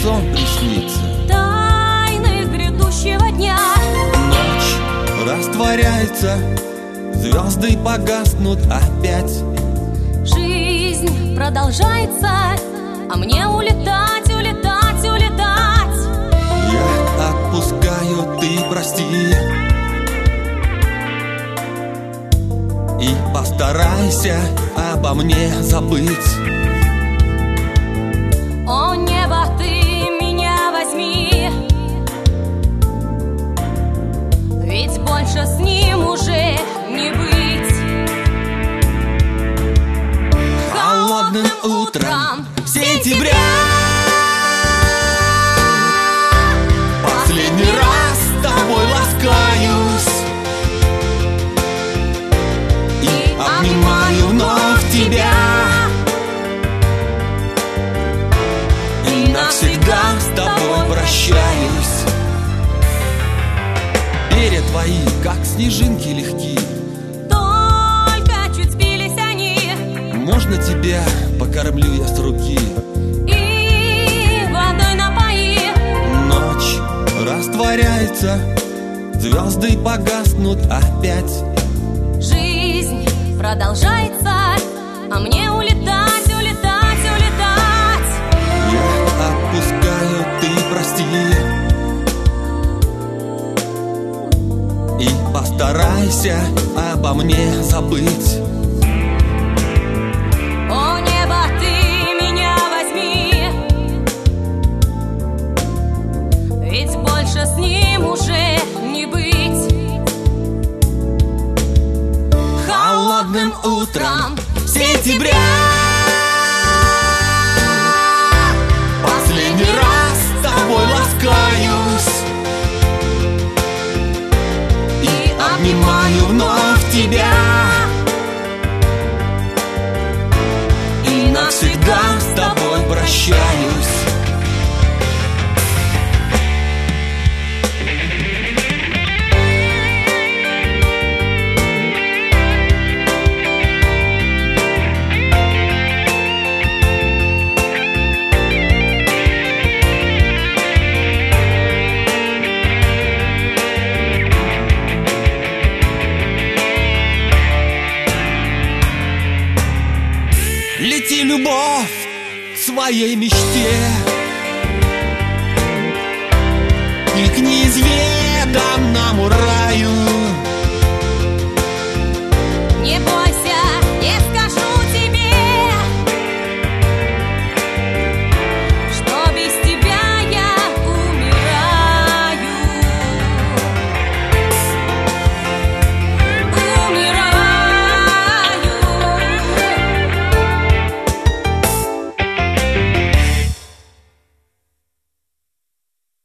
сон приснится. Тайны грядущего дня. Ночь растворяется, звезды погаснут опять. Жизнь продолжается, а мне улетать, улетать, улетать. Я отпускаю, ты прости. И постарайся обо мне забыть. О, небо, ты меня возьми, ведь больше с ним уже не быть. Холодным утром сентября последний раз с тобой ласкаюсь и обнимаю вновь тебя. И навсегда с тобой прощаюсь. Перья твои, как снежинки, легки. Только чуть сбились они. Можно тебя покормлю я с руки? И водой напои. Ночь растворяется, звезды погаснут опять. Жизнь продолжается, а мне улетать, улетать, улетать. Я отпускаю, ты прости. И постарайся обо мне забыть. О, небо, ты меня возьми, ведь больше с ним уже не быть. Холодным утром сентября последний раз с тобой ласкаюсь и обнимаю вновь тебя. И навсегда с тобой прощаюсь. Лети, любовь, к своей мечте и к неизвестности.